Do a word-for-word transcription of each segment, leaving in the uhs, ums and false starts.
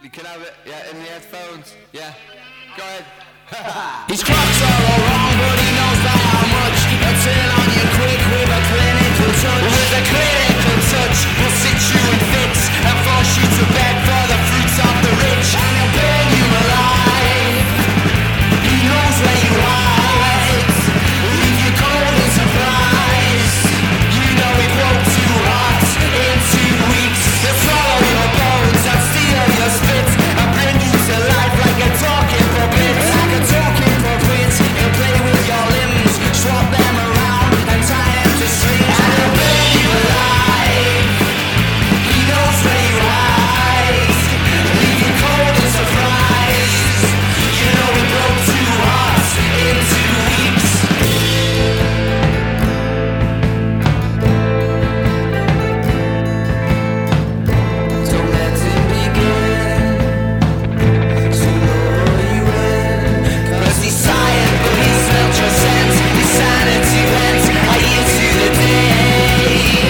You can have it, yeah, in the headphones, yeah. Go ahead. His crops are all wrong, but he knows by how much. He'll turn on you quick with a clinical touch. With a clinical touch, he'll sit you in fits and force you to beg for the fruits of the rich. And he'll burn you alive. He knows where you hide. Leave you cold in surprise. You know he broke too hot in two weeks. He'll swallow your bones and steal your spit and bring you to life like a talking puppet. Like a talking puppet. He'll play with your limbs, swap them around and tie them to strings. And he'll burn you alive. He knows where you hide. Leave you cold in surprise. You know he broke too hot in two weeks. So let him begin to lure you in. 'Cause he's tired, but he smelt your scent. His sanity went a year to the day.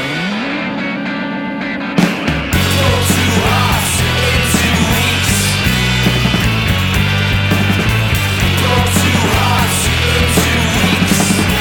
Broke too hot in two weeks. Broke too hot in two weeks.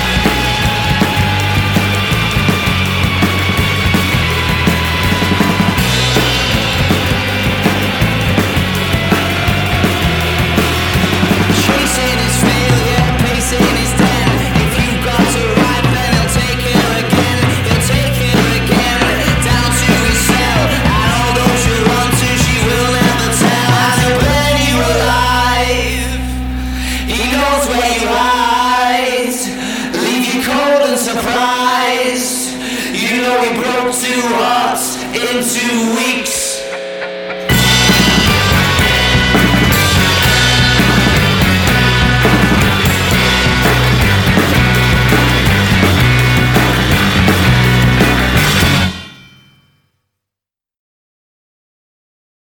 Chasing his failure, pacing his den. If you've got to ride, then he'll take her again. He'll take her again down to his cell. And although she'll run to, she will never tell. And he'll burn you alive. He knows where you hide. Leave you cold and surprised. You know he broke too hot in two weeks.